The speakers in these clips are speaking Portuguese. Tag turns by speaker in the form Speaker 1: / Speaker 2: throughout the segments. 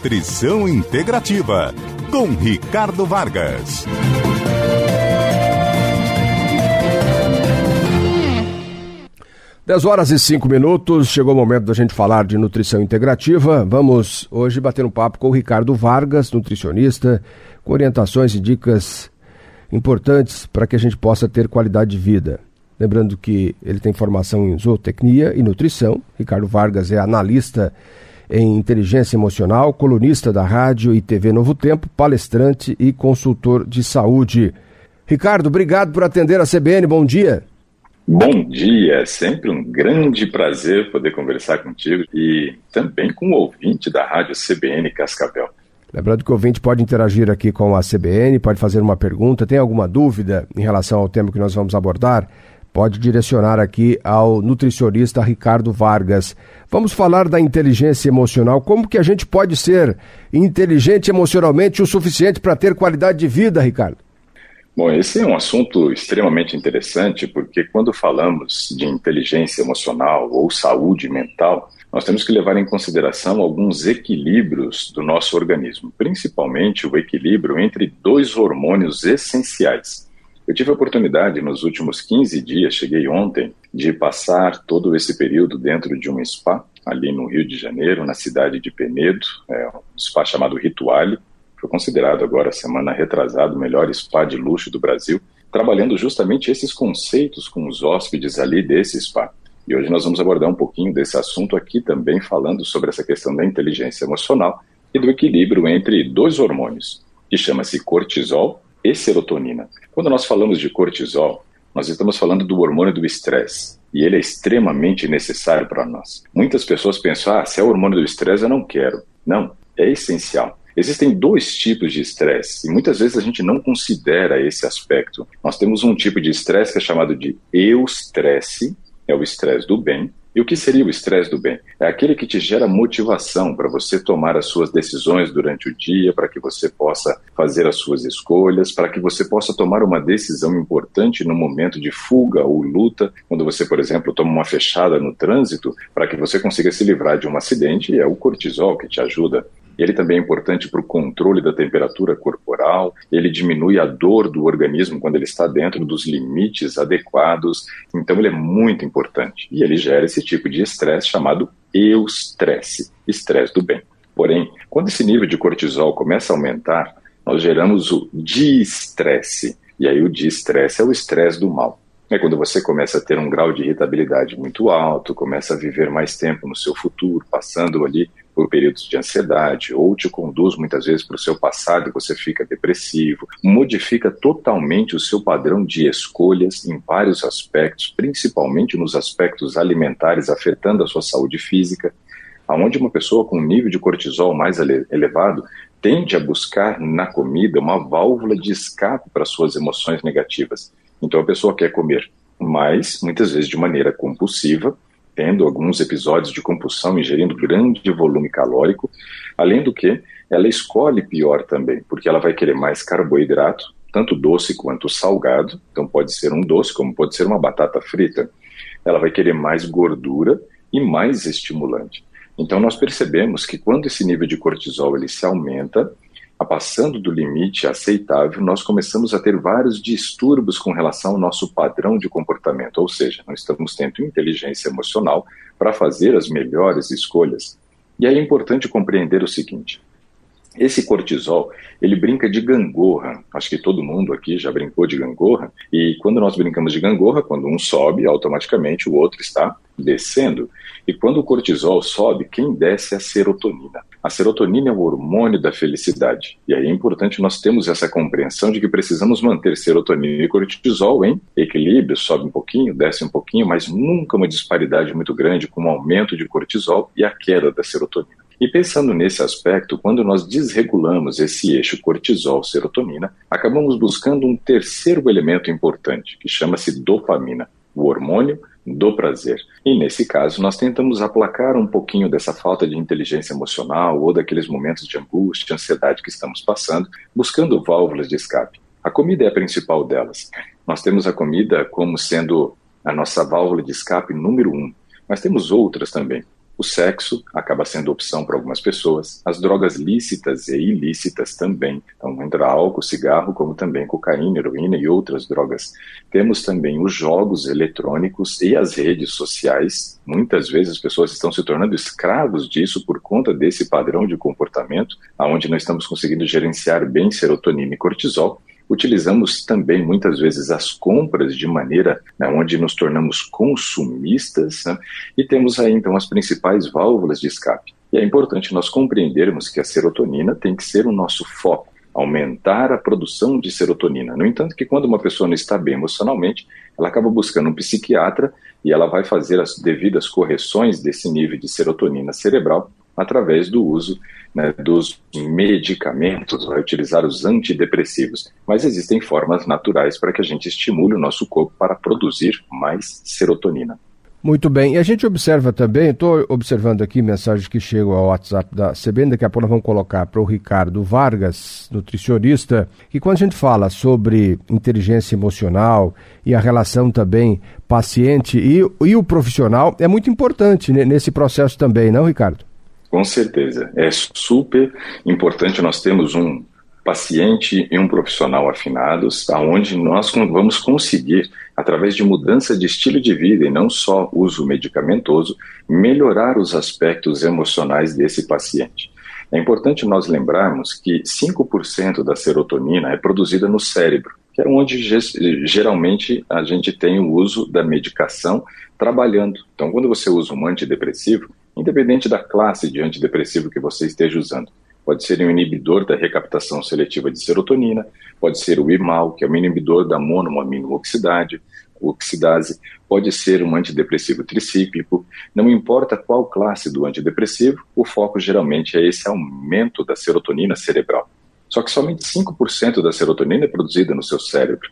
Speaker 1: Nutrição Integrativa, com Ricardo Vargas.
Speaker 2: Dez horas e 5 minutos, chegou o momento da gente falar de nutrição integrativa. Vamos hoje bater um papo com o Ricardo Vargas, nutricionista, com orientações e dicas importantes para que a gente possa ter qualidade de vida. Lembrando que ele tem formação em zootecnia e nutrição. Ricardo Vargas é analista em inteligência emocional, colunista da rádio e TV Novo Tempo, palestrante e consultor de saúde. Ricardo, obrigado por atender a CBN, bom dia.
Speaker 3: Bom dia, é sempre um grande prazer poder conversar contigo e também com o ouvinte da rádio CBN Cascavel.
Speaker 2: Lembrando que o ouvinte pode interagir aqui com a CBN, pode fazer uma pergunta, tem alguma dúvida em relação ao tema que nós vamos abordar? Pode direcionar aqui ao nutricionista Ricardo Vargas. Vamos falar da inteligência emocional. Como que a gente pode ser inteligente emocionalmente o suficiente para ter qualidade de vida, Ricardo?
Speaker 3: Bom, esse é um assunto extremamente interessante porque quando falamos de inteligência emocional ou saúde mental, nós temos que levar em consideração alguns equilíbrios do nosso organismo, principalmente o equilíbrio entre dois hormônios essenciais. Eu tive a oportunidade nos últimos 15 dias, cheguei ontem, de passar todo esse período dentro de um spa, ali no Rio de Janeiro, na cidade de Penedo, um spa chamado Rituale. Foi considerado agora, semana retrasada, o melhor spa de luxo do Brasil, trabalhando justamente esses conceitos com os hóspedes ali desse spa. E hoje nós vamos abordar um pouquinho desse assunto aqui também, falando sobre essa questão da inteligência emocional e do equilíbrio entre dois hormônios, que chama-se cortisol e serotonina. Quando nós falamos de cortisol, nós estamos falando do hormônio do estresse, e ele é extremamente necessário para nós. Muitas pessoas pensam, se é o hormônio do estresse eu não quero. Não, é essencial. Existem dois tipos de estresse, e muitas vezes a gente não considera esse aspecto. Nós temos um tipo de estresse que é chamado de eustresse, é o estresse do bem. E o que seria o estresse do bem? É aquele que te gera motivação para você tomar as suas decisões durante o dia, para que você possa fazer as suas escolhas, para que você possa tomar uma decisão importante no momento de fuga ou luta, quando você, por exemplo, toma uma fechada no trânsito, para que você consiga se livrar de um acidente, é o cortisol que te ajuda. Ele também é importante para o controle da temperatura corporal, ele diminui a dor do organismo quando ele está dentro dos limites adequados, então ele é muito importante. E ele gera esse tipo de estresse chamado eustresse, estresse do bem. Porém, quando esse nível de cortisol começa a aumentar, nós geramos o diestresse, e aí o diestresse é o estresse do mal. É quando você começa a ter um grau de irritabilidade muito alto, começa a viver mais tempo no seu futuro, passando ali por períodos de ansiedade, ou te conduz muitas vezes para o seu passado e você fica depressivo, modifica totalmente o seu padrão de escolhas em vários aspectos, principalmente nos aspectos alimentares, afetando a sua saúde física, onde uma pessoa com um nível de cortisol mais elevado tende a buscar na comida uma válvula de escape para suas emoções negativas. Então a pessoa quer comer mais, muitas vezes de maneira compulsiva, tendo alguns episódios de compulsão, ingerindo grande volume calórico, além do que ela escolhe pior também, porque ela vai querer mais carboidrato, tanto doce quanto salgado, então pode ser um doce como pode ser uma batata frita. Ela vai querer mais gordura e mais estimulante. Então nós percebemos que quando esse nível de cortisol ele se aumenta, passando do limite aceitável, nós começamos a ter vários distúrbios com relação ao nosso padrão de comportamento, ou seja, não estamos tendo inteligência emocional para fazer as melhores escolhas. E aí é importante compreender o seguinte, esse cortisol, ele brinca de gangorra, acho que todo mundo aqui já brincou de gangorra, e quando nós brincamos de gangorra, quando um sobe, automaticamente o outro está descendo. E quando o cortisol sobe, quem desce é a serotonina. A serotonina é o hormônio da felicidade. E aí é importante nós termos essa compreensão de que precisamos manter serotonina e cortisol em equilíbrio, sobe um pouquinho, desce um pouquinho, mas nunca uma disparidade muito grande com o aumento de cortisol e a queda da serotonina. E pensando nesse aspecto, quando nós desregulamos esse eixo cortisol-serotonina, acabamos buscando um terceiro elemento importante, que chama-se dopamina, o hormônio do prazer. E nesse caso, nós tentamos aplacar um pouquinho dessa falta de inteligência emocional ou daqueles momentos de angústia, ansiedade que estamos passando, buscando válvulas de escape. A comida é a principal delas. Nós temos a comida como sendo a nossa válvula de escape número 1, mas temos outras também. O sexo acaba sendo opção para algumas pessoas, as drogas lícitas e ilícitas também. Então entra álcool, cigarro, como também cocaína, heroína e outras drogas. Temos também os jogos eletrônicos e as redes sociais. Muitas vezes as pessoas estão se tornando escravos disso por conta desse padrão de comportamento, onde não estamos conseguindo gerenciar bem serotonina e cortisol. Utilizamos também muitas vezes as compras de maneira onde nos tornamos consumistas, e temos aí então as principais válvulas de escape. E é importante nós compreendermos que a serotonina tem que ser o nosso foco, aumentar a produção de serotonina. No entanto, que quando uma pessoa não está bem emocionalmente, ela acaba buscando um psiquiatra e ela vai fazer as devidas correções desse nível de serotonina cerebral através do uso dos medicamentos, vai utilizar os antidepressivos. Mas existem formas naturais para que a gente estimule o nosso corpo para produzir mais serotonina.
Speaker 2: Muito bem. E a gente observa também, estou observando aqui mensagens que chegam ao WhatsApp da CBN, daqui a pouco nós vamos colocar para o Ricardo Vargas, nutricionista, que quando a gente fala sobre inteligência emocional e a relação também paciente e o profissional, é muito importante nesse processo também, não, Ricardo?
Speaker 3: Com certeza, é super importante nós termos um paciente e um profissional afinados, aonde nós vamos conseguir, através de mudança de estilo de vida e não só uso medicamentoso, melhorar os aspectos emocionais desse paciente. É importante nós lembrarmos que 5% da serotonina é produzida no cérebro, que é onde geralmente a gente tem o uso da medicação trabalhando. Então, quando você usa um antidepressivo, independente da classe de antidepressivo que você esteja usando, pode ser um inibidor da recaptação seletiva de serotonina, pode ser o IMAL, que é um inibidor da monoamino-oxidase, pode ser um antidepressivo tricíclico. Não importa qual classe do antidepressivo, o foco geralmente é esse aumento da serotonina cerebral. Só que somente 5% da serotonina é produzida no seu cérebro,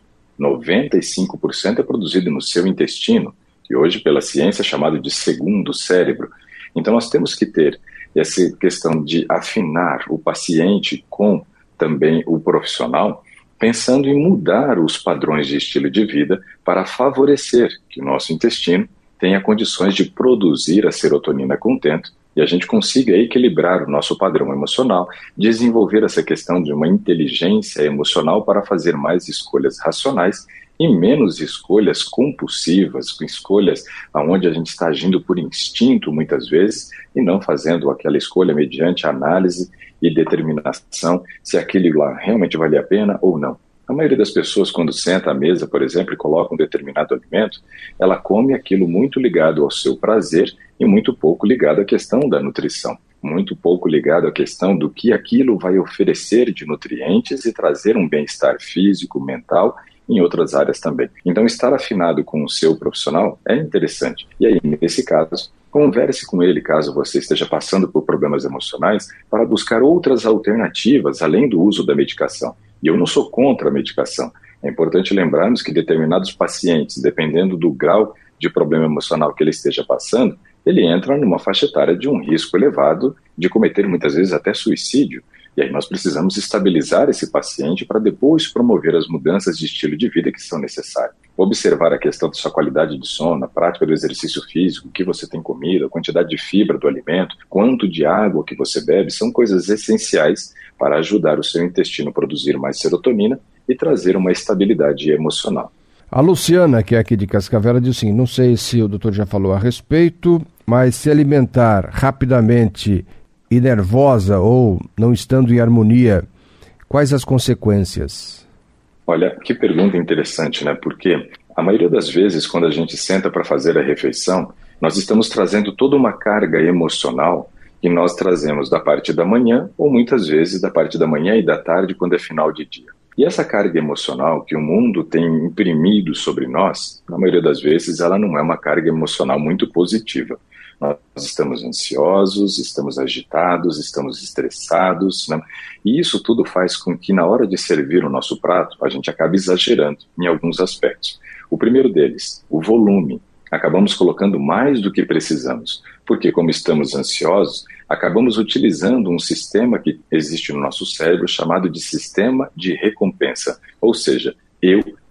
Speaker 3: 95% é produzida no seu intestino, que hoje pela ciência é chamado de segundo cérebro. Então nós temos que ter essa questão de afinar o paciente com também o profissional, pensando em mudar os padrões de estilo de vida para favorecer que o nosso intestino tenha condições de produzir a serotonina a contento e a gente consiga equilibrar o nosso padrão emocional, desenvolver essa questão de uma inteligência emocional para fazer mais escolhas racionais e menos escolhas compulsivas, escolhas onde a gente está agindo por instinto muitas vezes e não fazendo aquela escolha mediante análise e determinação se aquele lá realmente vale a pena ou não. A maioria das pessoas, quando senta à mesa, por exemplo, e coloca um determinado alimento, ela come aquilo muito ligado ao seu prazer e muito pouco ligado à questão da nutrição, muito pouco ligado à questão do que aquilo vai oferecer de nutrientes e trazer um bem-estar físico, mental, em outras áreas também. Então, estar afinado com o seu profissional é interessante. E aí, nesse caso, converse com ele caso você esteja passando por problemas emocionais para buscar outras alternativas além do uso da medicação. E eu não sou contra a medicação. É importante lembrarmos que determinados pacientes, dependendo do grau de problema emocional que ele esteja passando, ele entra numa faixa etária de um risco elevado de cometer muitas vezes até suicídio. E aí nós precisamos estabilizar esse paciente para depois promover as mudanças de estilo de vida que são necessárias. Observar a questão da sua qualidade de sono, a prática do exercício físico, o que você tem comido, a quantidade de fibra do alimento, quanto de água que você bebe, são coisas essenciais para ajudar o seu intestino a produzir mais serotonina e trazer uma estabilidade emocional.
Speaker 2: A Luciana, que é aqui de Cascavel, diz assim, não sei se o doutor já falou a respeito, mas se alimentar rapidamente e nervosa ou não estando em harmonia, quais as consequências?
Speaker 3: Olha, que pergunta interessante, né? Porque a maioria das vezes, quando a gente senta para fazer a refeição, nós estamos trazendo toda uma carga emocional que nós trazemos da parte da manhã ou muitas vezes da parte da manhã e da tarde quando é final de dia. E essa carga emocional que o mundo tem imprimido sobre nós, na maioria das vezes, ela não é uma carga emocional muito positiva. Nós estamos ansiosos, estamos agitados, estamos estressados, né? E isso tudo faz com que na hora de servir o nosso prato, a gente acabe exagerando em alguns aspectos. O primeiro deles, o volume. Acabamos colocando mais do que precisamos, porque como estamos ansiosos, acabamos utilizando um sistema que existe no nosso cérebro chamado de sistema de recompensa. Ou seja, eu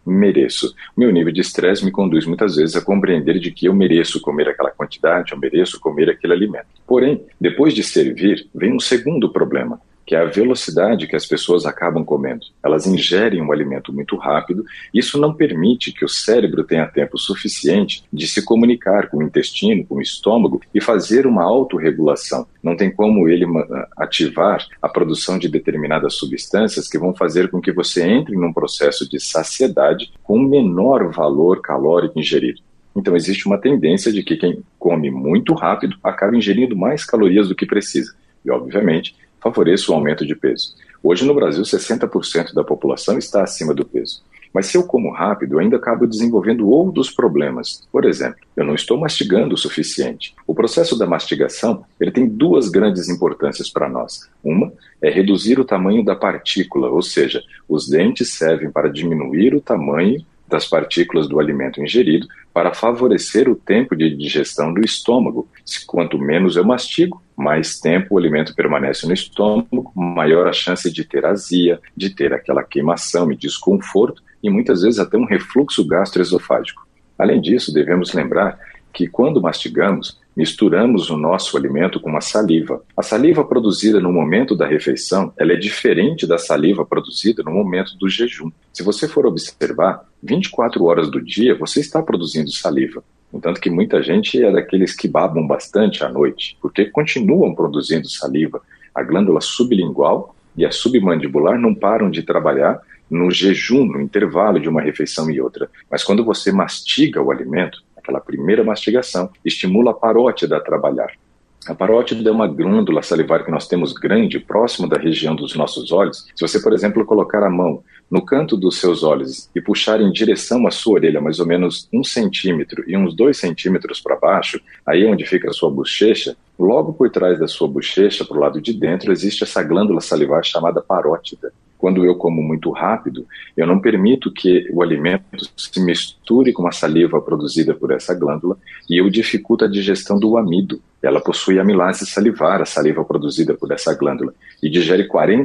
Speaker 3: mereço. O meu nível de estresse me conduz muitas vezes a compreender de que eu mereço comer aquela quantidade, eu mereço comer aquele alimento. Porém, depois de servir, vem um segundo problema, que é a velocidade que as pessoas acabam comendo. Elas ingerem um alimento muito rápido, e isso não permite que o cérebro tenha tempo suficiente de se comunicar com o intestino, com o estômago e fazer uma autorregulação. Não tem como ele ativar a produção de determinadas substâncias que vão fazer com que você entre num processo de saciedade com menor valor calórico ingerido. Então existe uma tendência de que quem come muito rápido acaba ingerindo mais calorias do que precisa. E, obviamente, favoreça o aumento de peso. Hoje no Brasil, 60% da população está acima do peso. Mas se eu como rápido, eu ainda acabo desenvolvendo outros problemas. Por exemplo, eu não estou mastigando o suficiente. O processo da mastigação, ele tem duas grandes importâncias para nós. Uma é reduzir o tamanho da partícula, ou seja, os dentes servem para diminuir o tamanho das partículas do alimento ingerido para favorecer o tempo de digestão do estômago. Quanto menos eu mastigo, mais tempo o alimento permanece no estômago, maior a chance de ter azia, de ter aquela queimação e desconforto e muitas vezes até um refluxo gastroesofágico. Além disso, devemos lembrar que quando mastigamos, misturamos o nosso alimento com uma saliva. A saliva produzida no momento da refeição, ela é diferente da saliva produzida no momento do jejum. Se você for observar, 24 horas do dia você está produzindo saliva. Entanto que muita gente é daqueles que babam bastante à noite, porque continuam produzindo saliva. A glândula sublingual e a submandibular não param de trabalhar no jejum, no intervalo de uma refeição e outra. Mas quando você mastiga o alimento, aquela primeira mastigação estimula a parótida a trabalhar. A parótida é uma glândula salivar que nós temos grande, próximo da região dos nossos olhos. Se você, por exemplo, colocar a mão no canto dos seus olhos e puxar em direção à sua orelha, mais ou menos 1 centímetro e uns 2 centímetros para baixo, aí onde fica a sua bochecha, logo por trás da sua bochecha, para o lado de dentro, existe essa glândula salivar chamada parótida. Quando eu como muito rápido, eu não permito que o alimento se misture com a saliva produzida por essa glândula e eu dificulto a digestão do amido. Ela possui amilase salivar, a saliva produzida por essa glândula, e digere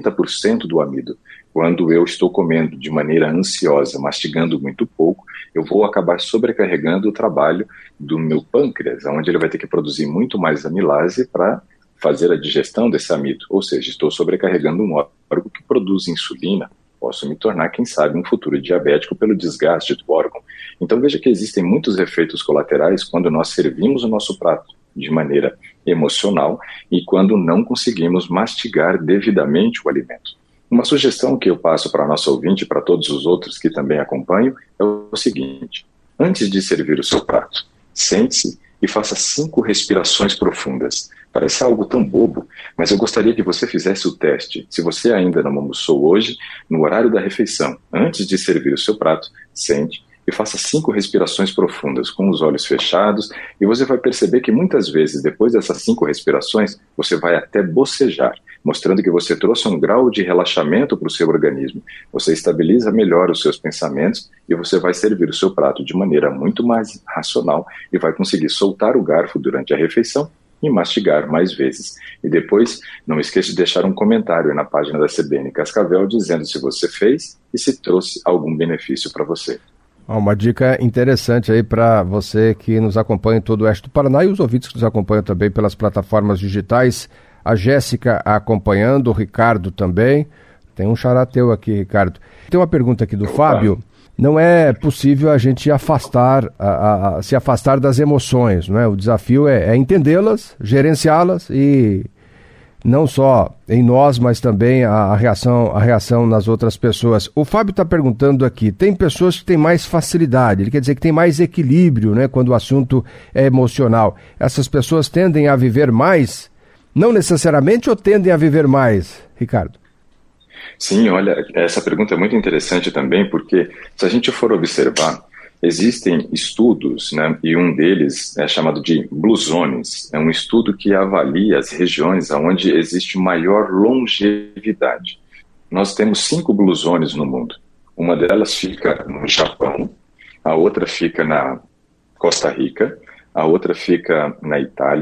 Speaker 3: 40% do amido. Quando eu estou comendo de maneira ansiosa, mastigando muito pouco, eu vou acabar sobrecarregando o trabalho do meu pâncreas, onde ele vai ter que produzir muito mais amilase para fazer a digestão desse amido, ou seja, estou sobrecarregando um órgão que produz insulina, posso me tornar, quem sabe, um futuro diabético pelo desgaste do órgão. Então veja que existem muitos efeitos colaterais quando nós servimos o nosso prato de maneira emocional e quando não conseguimos mastigar devidamente o alimento. Uma sugestão que eu passo para a nossa ouvinte e para todos os outros que também acompanham é o seguinte: antes de servir o seu prato, sente-se e faça 5 respirações profundas. Parece algo tão bobo, mas eu gostaria que você fizesse o teste. Se você ainda não almoçou hoje, no horário da refeição, antes de servir o seu prato, sente e faça 5 respirações profundas, com os olhos fechados, e você vai perceber que muitas vezes, depois dessas 5 respirações, você vai até bocejar, mostrando que você trouxe um grau de relaxamento para o seu organismo. Você estabiliza melhor os seus pensamentos e você vai servir o seu prato de maneira muito mais racional e vai conseguir soltar o garfo durante a refeição e mastigar mais vezes. E depois, não esqueça de deixar um comentário na página da CBN Cascavel dizendo se você fez e se trouxe algum benefício para você.
Speaker 2: Uma dica interessante aí para você que nos acompanha em todo o oeste do Paraná e os ouvintes que nos acompanham também pelas plataformas digitais. A Jéssica acompanhando, o Ricardo também. Tem um xará teu aqui, Ricardo. Tem uma pergunta aqui do Fábio. Não é possível a gente se afastar das emoções, não é? O desafio é entendê-las, gerenciá-las e não só em nós, mas também a reação nas outras pessoas. O Fábio está perguntando aqui, tem pessoas que têm mais facilidade, ele quer dizer que tem mais equilíbrio, né, quando o assunto é emocional. Essas pessoas tendem a viver mais? Não necessariamente, ou tendem a viver mais, Ricardo?
Speaker 3: Sim, olha, essa pergunta é muito interessante também, porque se a gente for observar, existem estudos, né, e um deles é chamado de Blue Zones, é um estudo que avalia as regiões onde existe maior longevidade. Nós temos 5 Blue Zones no mundo. Uma delas fica no Japão, a outra fica na Costa Rica, a outra fica na Itália,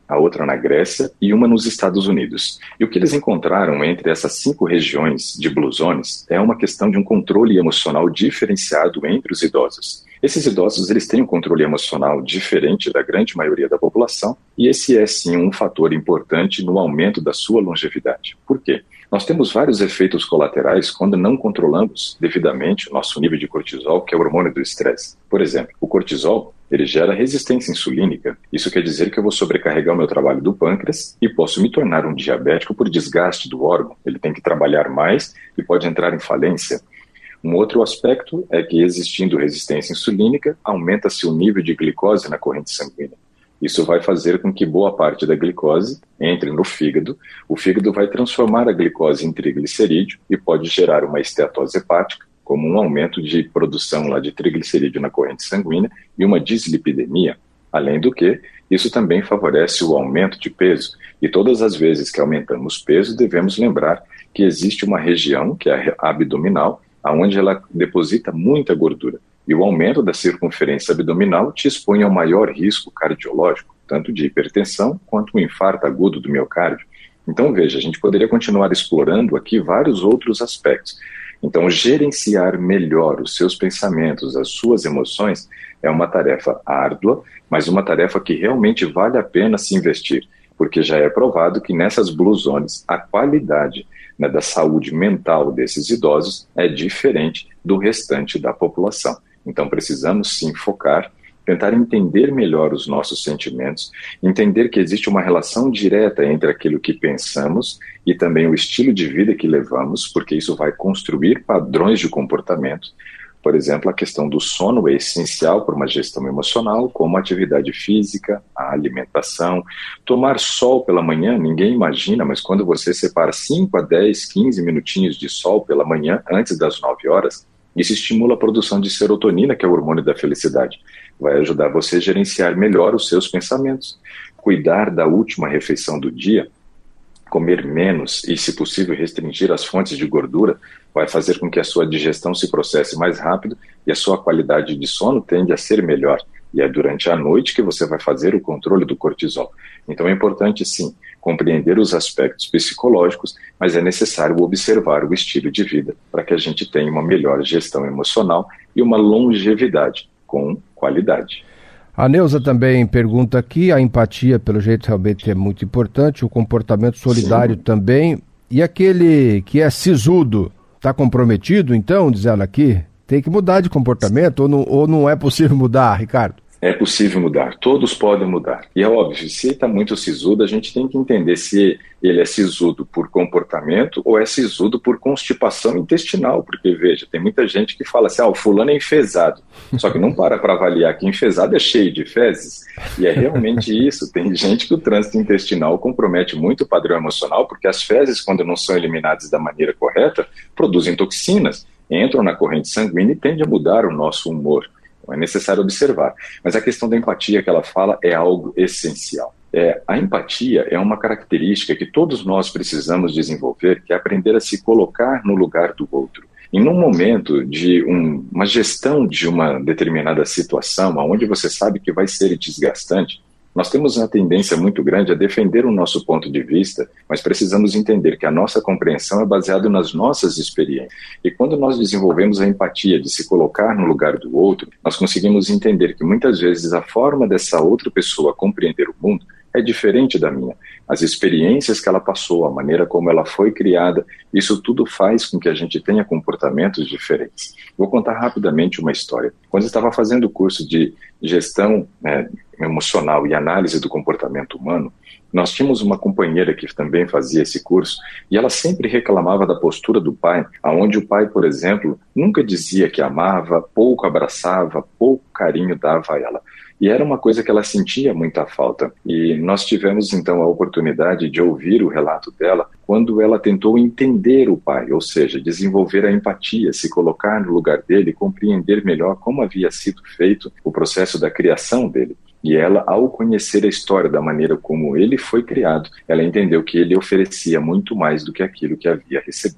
Speaker 3: a outra na Grécia e uma nos Estados Unidos. E o que eles encontraram entre essas 5 regiões de Blue Zones é uma questão de um controle emocional diferenciado entre os idosos. Esses idosos, eles têm um controle emocional diferente da grande maioria da população, e esse é sim um fator importante no aumento da sua longevidade. Por quê? Nós temos vários efeitos colaterais quando não controlamos devidamente o nosso nível de cortisol, que é o hormônio do estresse. Por exemplo, o cortisol, ele gera resistência insulínica. Isso quer dizer que eu vou sobrecarregar o meu trabalho do pâncreas e posso me tornar um diabético por desgaste do órgão. Ele tem que trabalhar mais e pode entrar em falência. Um outro aspecto é que, existindo resistência insulínica, aumenta-se o nível de glicose na corrente sanguínea. Isso vai fazer com que boa parte da glicose entre no fígado. O fígado vai transformar a glicose em triglicerídeo e pode gerar uma esteatose hepática, como um aumento de produção lá de triglicerídeo na corrente sanguínea e uma dislipidemia. Além do que, isso também favorece o aumento de peso. E todas as vezes que aumentamos peso, devemos lembrar que existe uma região, que é a abdominal, onde ela deposita muita gordura. E o aumento da circunferência abdominal te expõe ao maior risco cardiológico, tanto de hipertensão quanto um infarto agudo do miocárdio. Então, veja, a gente poderia continuar explorando aqui vários outros aspectos. Então, gerenciar melhor os seus pensamentos, as suas emoções, é uma tarefa árdua, mas uma tarefa que realmente vale a pena se investir, porque já é provado que nessas Blue Zones a qualidade da saúde mental desses idosos é diferente do restante da população. Então precisamos sim focar, tentar entender melhor os nossos sentimentos, entender que existe uma relação direta entre aquilo que pensamos e também o estilo de vida que levamos, porque isso vai construir padrões de comportamento. Por exemplo, a questão do sono é essencial para uma gestão emocional, como a atividade física, a alimentação. Tomar sol pela manhã, ninguém imagina, mas quando você separa 5 a 10, 15 minutinhos de sol pela manhã, antes das 9 horas, isso estimula a produção de serotonina, que é o hormônio da felicidade. Vai ajudar você a gerenciar melhor os seus pensamentos, cuidar da última refeição do dia, comer menos e, se possível, restringir as fontes de gordura, vai fazer com que a sua digestão se processe mais rápido e a sua qualidade de sono tende a ser melhor. E é durante a noite que você vai fazer o controle do cortisol. Então é importante, sim, compreender os aspectos psicológicos, mas é necessário observar o estilo de vida para que a gente tenha uma melhor gestão emocional e uma longevidade com qualidade.
Speaker 2: A Neuza também pergunta aqui, a empatia, pelo jeito, realmente é muito importante, o comportamento solidário Sim. também. E aquele que é sisudo, está comprometido, então, diz ela aqui? Tem que mudar de comportamento ou não é possível mudar, Ricardo?
Speaker 3: É possível mudar, todos podem mudar. E é óbvio, se ele está muito sisudo, a gente tem que entender se ele é sisudo por comportamento ou é sisudo por constipação intestinal. Porque, veja, tem muita gente que fala assim, o fulano é enfesado. Só que não para avaliar que enfesado é cheio de fezes. E é realmente isso. Tem gente que o trânsito intestinal compromete muito o padrão emocional, porque as fezes, quando não são eliminadas da maneira correta, produzem toxinas, entram na corrente sanguínea e tendem a mudar o nosso humor. É necessário observar. Mas a questão da empatia que ela fala é algo essencial. A empatia é uma característica que todos nós precisamos desenvolver, que é aprender a se colocar no lugar do outro. E num momento de uma gestão de uma determinada situação, onde você sabe que vai ser desgastante, nós temos uma tendência muito grande a defender o nosso ponto de vista, mas precisamos entender que a nossa compreensão é baseada nas nossas experiências. E quando nós desenvolvemos a empatia de se colocar no lugar do outro, nós conseguimos entender que muitas vezes a forma dessa outra pessoa compreender o mundo é diferente da minha. As experiências que ela passou, a maneira como ela foi criada, isso tudo faz com que a gente tenha comportamentos diferentes. Vou contar rapidamente uma história. Quando eu estava fazendo o curso de gestão emocional e análise do comportamento humano, nós tínhamos uma companheira que também fazia esse curso e ela sempre reclamava da postura do pai, onde o pai, por exemplo, nunca dizia que amava, pouco abraçava, pouco carinho dava a ela. E era uma coisa que ela sentia muita falta. E nós tivemos, então, a oportunidade de ouvir o relato dela quando ela tentou entender o pai, ou seja, desenvolver a empatia, se colocar no lugar dele, compreender melhor como havia sido feito o processo da criação dele. E ela, ao conhecer a história da maneira como ele foi criado, ela entendeu que ele oferecia muito mais do que aquilo que havia recebido.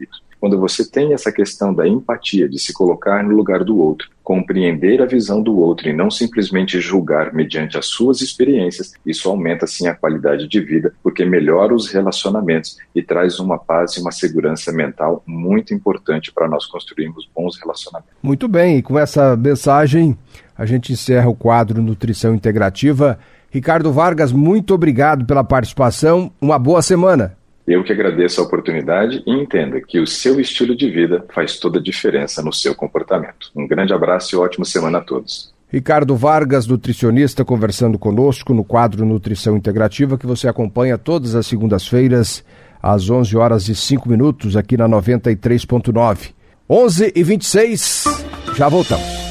Speaker 3: quando você tem essa questão da empatia, de se colocar no lugar do outro, compreender a visão do outro e não simplesmente julgar mediante as suas experiências, isso aumenta sim a qualidade de vida, porque melhora os relacionamentos e traz uma paz e uma segurança mental muito importante para nós construirmos bons relacionamentos.
Speaker 2: Muito bem, e com essa mensagem a gente encerra o quadro Nutrição Integrativa. Ricardo Vargas, muito obrigado pela participação, uma boa semana.
Speaker 3: Eu que agradeço a oportunidade e entenda que o seu estilo de vida faz toda a diferença no seu comportamento. Um grande abraço e ótima semana a todos.
Speaker 2: Ricardo Vargas, nutricionista, conversando conosco no quadro Nutrição Integrativa, que você acompanha todas as segundas-feiras, às 11h05 aqui na 93.9. 11h26, já voltamos.